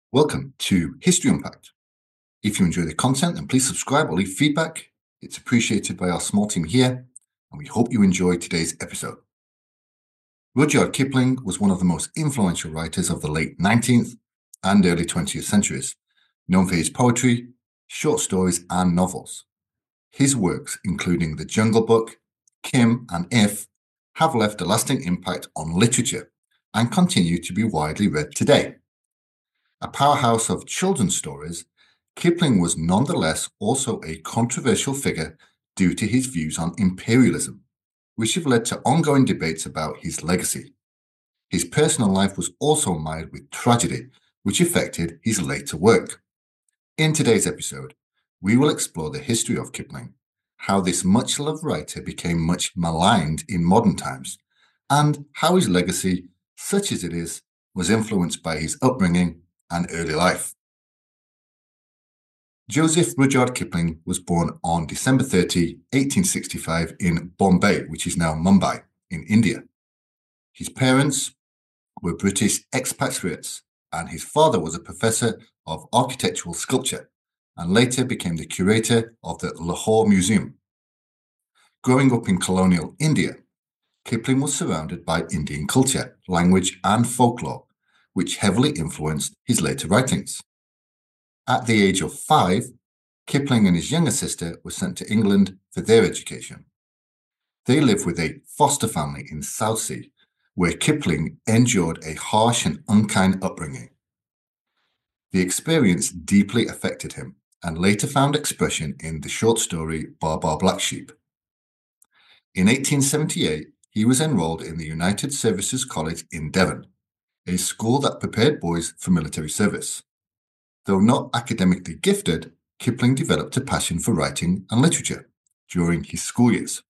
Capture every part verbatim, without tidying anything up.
Welcome to History Unpacked. If you enjoy the content, then please subscribe or leave feedback. It's appreciated by our small team here, and we hope you enjoy today's episode. Rudyard Kipling was one of the most influential writers of the late nineteenth and early twentieth centuries, known for his poetry, short stories, and novels. His works, including The Jungle Book, Kim, and If, have left a lasting impact on literature and continue to be widely read today. A powerhouse of children's stories, Kipling was nonetheless also a controversial figure due to his views on imperialism, which have led to ongoing debates about his legacy. His personal life was also mired with tragedy, which affected his later work. In today's episode, we will explore the history of Kipling, how this much-loved writer became much maligned in modern times, and how his legacy, such as it is, was influenced by his upbringing and early life. Joseph Rudyard Kipling was born on December thirtieth, eighteen sixty-five in Bombay, which is now Mumbai, in India. His parents were British expatriates, and his father was a professor of architectural sculpture and later became the curator of the Lahore Museum. Growing up in colonial India, Kipling was surrounded by Indian culture, language, and folklore, which heavily influenced his later writings. At the age of five, Kipling and his younger sister were sent to England for their education. They lived with a foster family in Southsea, where Kipling endured a harsh and unkind upbringing. The experience deeply affected him and later found expression in the short story Bar Bar Black Sheep. In eighteen seventy-eight, he was enrolled in the United Services College in Devon, a school that prepared boys for military service. Though not academically gifted, Kipling developed a passion for writing and literature during his school years.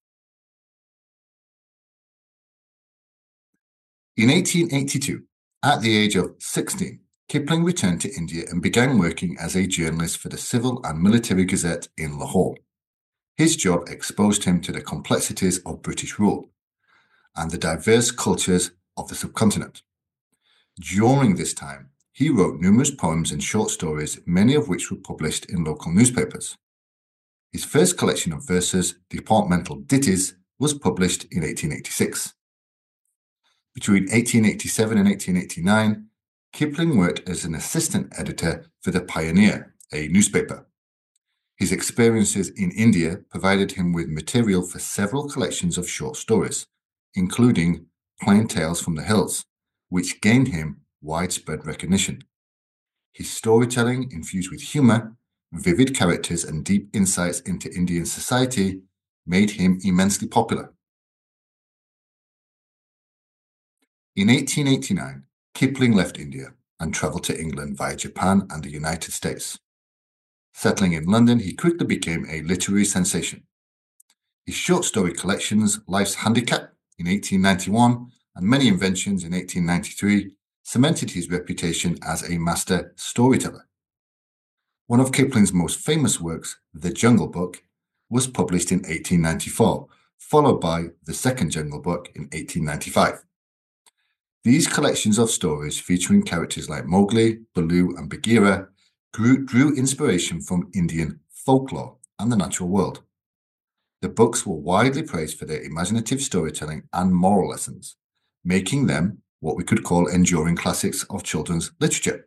In eighteen eighty-two, at the age of sixteen, Kipling returned to India and began working as a journalist for the Civil and Military Gazette in Lahore. His job exposed him to the complexities of British rule and the diverse cultures of the subcontinent. During this time, he wrote numerous poems and short stories, many of which were published in local newspapers. His first collection of verses, Departmental Ditties, was published in eighteen eighty-six. Between eighteen eighty-seven and eighteen eighty-nine, Kipling worked as an assistant editor for The Pioneer, a newspaper. His experiences in India provided him with material for several collections of short stories, including Plain Tales from the Hills, which gained him widespread recognition. His storytelling, infused with humor, vivid characters, and deep insights into Indian society, made him immensely popular. In eighteen eighty-nine, Kipling left India and traveled to England via Japan and the United States. Settling in London, he quickly became a literary sensation. His short story collections, Life's Handicap in eighteen ninety-one and Many Inventions in eighteen ninety-three, cemented his reputation as a master storyteller. One of Kipling's most famous works, The Jungle Book, was published in eighteen ninety-four, followed by The Second Jungle Book in eighteen ninety-five. These collections of stories featuring characters like Mowgli, Baloo, and Bagheera grew, drew inspiration from Indian folklore and the natural world. The books were widely praised for their imaginative storytelling and moral lessons, making them what we could call enduring classics of children's literature.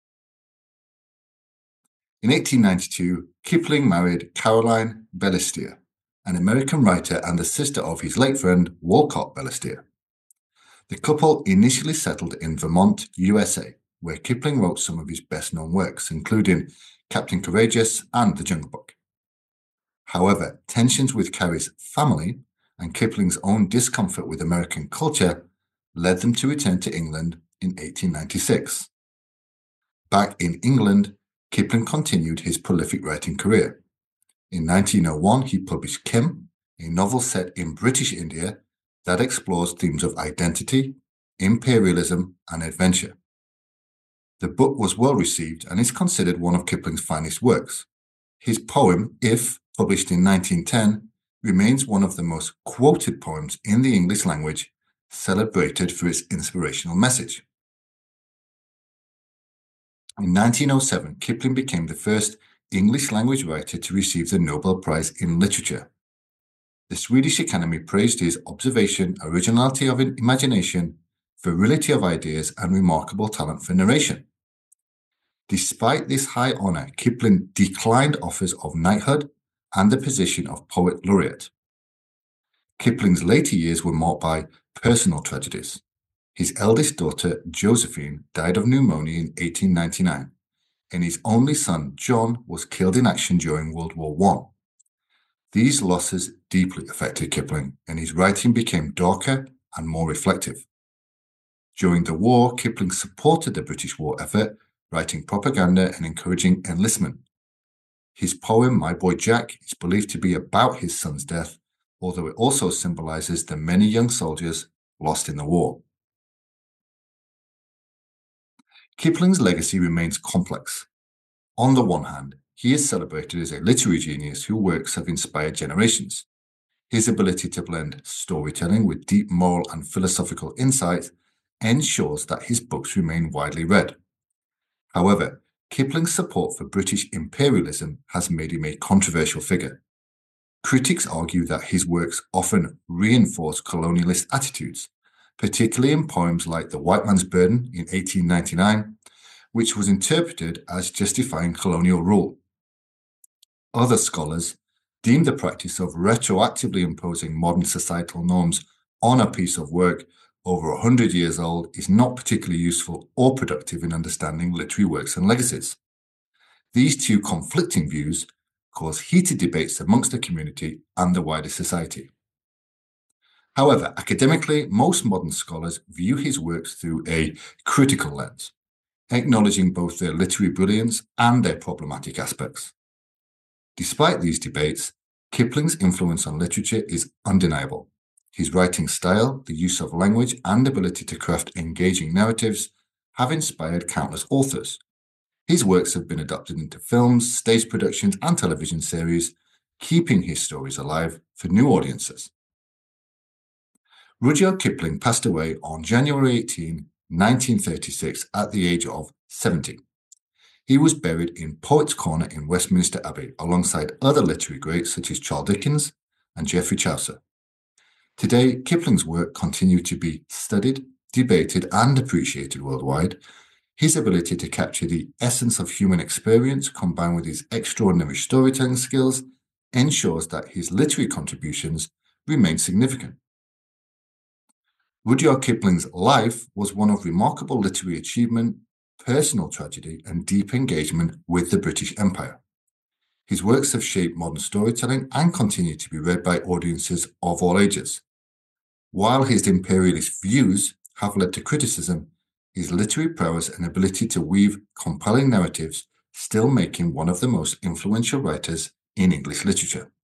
In eighteen ninety-two, Kipling married Caroline Bellistier, an American writer and the sister of his late friend Walcott Bellistier. The couple initially settled in Vermont, U S A, where Kipling wrote some of his best-known works, including Captain Courageous and The Jungle Book. However, tensions with Carrie's family and Kipling's own discomfort with American culture led them to return to England in eighteen ninety-six. Back in England, Kipling continued his prolific writing career. In nineteen oh one, he published Kim, a novel set in British India that explores themes of identity, imperialism, and adventure. The book was well received and is considered one of Kipling's finest works. His poem, If, published in nineteen ten, remains one of the most quoted poems in the English language, celebrated for its inspirational message. In nineteen oh seven, Kipling became the first English-language writer to receive the Nobel Prize in Literature. The Swedish Academy praised his observation, originality of imagination, virility of ideas, and remarkable talent for narration. Despite this high honor, Kipling declined offers of knighthood and the position of poet laureate. Kipling's later years were marked by personal tragedies. His eldest daughter, Josephine, died of pneumonia in eighteen ninety-nine, and his only son, John, was killed in action during World War One. These losses deeply affected Kipling, and his writing became darker and more reflective. During the war, Kipling supported the British war effort, writing propaganda and encouraging enlistment. His poem, My Boy Jack, is believed to be about his son's death, although it also symbolizes the many young soldiers lost in the war. Kipling's legacy remains complex. On the one hand, he is celebrated as a literary genius whose works have inspired generations. His ability to blend storytelling with deep moral and philosophical insight ensures that his books remain widely read. However, Kipling's support for British imperialism has made him a controversial figure. Critics argue that his works often reinforce colonialist attitudes, particularly in poems like The White Man's Burden in eighteen ninety-nine, which was interpreted as justifying colonial rule. Other scholars deem the practice of retroactively imposing modern societal norms on a piece of work over one hundred years old is not particularly useful or productive in understanding literary works and legacies. These two conflicting views cause heated debates amongst the community and the wider society. However, academically, most modern scholars view his works through a critical lens, acknowledging both their literary brilliance and their problematic aspects. Despite these debates, Kipling's influence on literature is undeniable. His writing style, the use of language, and ability to craft engaging narratives have inspired countless authors. His works have been adapted into films, stage productions, and television series, keeping his stories alive for new audiences. Rudyard Kipling passed away on January eighteenth, nineteen thirty-six, at the age of seventy. He was buried in Poets' Corner in Westminster Abbey, alongside other literary greats such as Charles Dickens and Geoffrey Chaucer. Today, Kipling's work continues to be studied, debated, and appreciated worldwide. His ability to capture the essence of human experience, combined with his extraordinary storytelling skills, ensures that his literary contributions remain significant. Rudyard Kipling's life was one of remarkable literary achievement, personal tragedy, and deep engagement with the British Empire. His works have shaped modern storytelling and continue to be read by audiences of all ages. While his imperialist views have led to criticism, his literary prowess and ability to weave compelling narratives still make him one of the most influential writers in English literature.